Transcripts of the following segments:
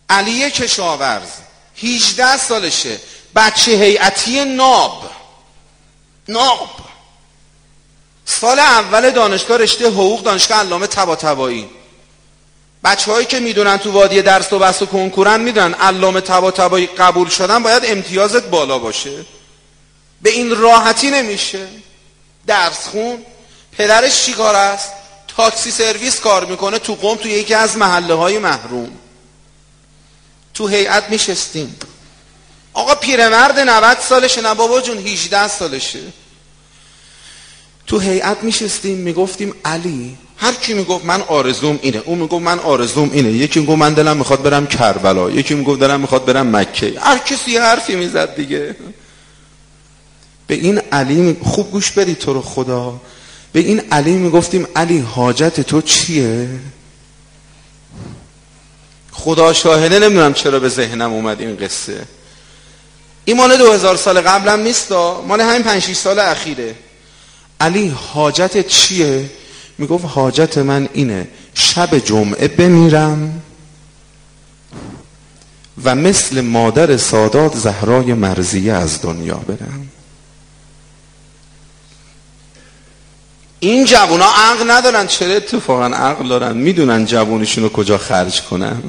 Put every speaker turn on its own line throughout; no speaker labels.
علی کشاورز 18 سالشه، بچه هیئتی ناب، سال اول دانشگاه، رشته حقوق، دانشگاه علامه طباطبایی. بچه‌هایی که میدونن تو وادی درس و بس و کنکورن میدونن علامه طباطبایی قبول شدن باید امتیازت بالا باشه. به این راحتی نمیشه. درس خون. پدرش چی کار است؟ تاکسی سرویس کار میکنه تو قم، تو یکی از محله های محروم. تو هیئت میشستیم. آقا پیرمرد 90 سالشه، نه بابا جون 18 سالشه. تو هیئت میشستیم میگفتیم علی، هر کی میگفت من آرزوم اینه، اون میگفت من آرزوم اینه، یکی میگفت من دلم میخواد برم کربلا، یکی میگفت دلم میخواد برم مکه، هر کسی حرفی میزد دیگه. به این علی خوب گوش بدید تو رو خدا، به این علی میگفتیم علی حاجت تو چیه؟ خدا شاهده نمیدونم چرا به ذهنم اومد این قصه. این مال 2000 سال قبلم نیست، مال همین 5-6 سال اخیره. علی حاجت چیه؟ میگفت حاجت من اینه شب جمعه بمیرم و مثل مادر سادات زهرای مرضیه از دنیا برم. این جوونا عقل ندارن. چرا اتفاقا عقل دارن؟ میدونن جوونیشون رو کجا خرج کنن.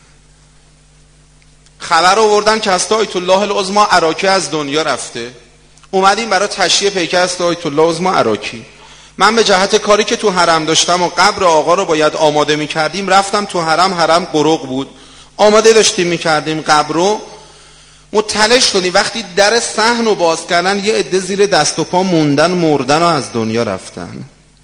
خبر آوردن که هسته آیت الله العظمی عراکی از دنیا رفته. اومدیم برای تشییع پیکر هسته آیت الله العظمی عراکی. من به جهت کاری که تو حرم داشتم و قبر آقا رو باید آماده میکردیم رفتم تو حرم قرق بود، آماده داشتیم میکردیم قبر رو. مطلع شدیم وقتی در صحن رو باز کردن یه عده زیر دست و پا موندن، مردن و از دنیا رفتن.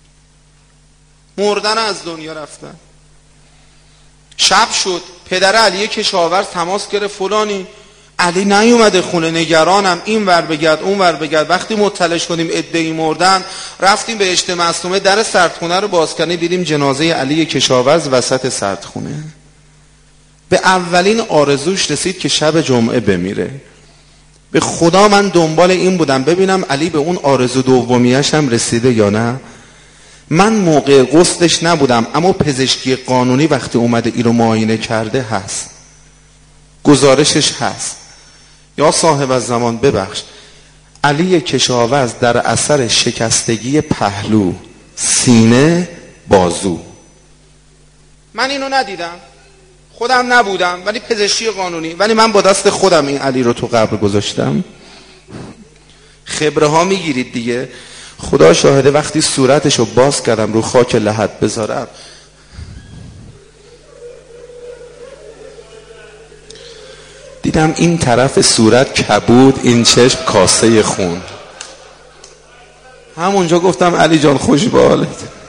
شب شد، پدر علی کشاورز تماس گرفت، فلانی علی نیومده خونه، نگرانم، این ور بگرد اون ور بگرد. وقتی مطلع شدیم عده‌ای مردن، رفتیم به بهشت معصومه، در سردخونه رو باز کردیم، دیدیم جنازه علی کشاورز وسط سردخونه. به اولین آرزوش رسید که شب جمعه بمیره. به خدا من دنبال این بودم ببینم علی به اون آرزو دومیش هم رسیده یا نه. من موقع غسلش نبودم، اما پزشکی قانونی وقتی اومده این رو معاینه کرده هست، گزارشش هست. یا صاحب الزمان ببخش، علی کشاورز در اثر شکستگی پهلو، سینه، بازو. من اینو ندیدم، خودم نبودم، ولی پزشکی قانونی، ولی من با دست خودم این علی رو تو قبر گذاشتم. خبره ها میگیرید دیگه. خدا شاهده وقتی صورتش رو باز کردم رو خاک لحد بذارم، دیدم این طرف صورت کبود، این چشم کاسه خون. همونجا گفتم علی جان خوش به حالت.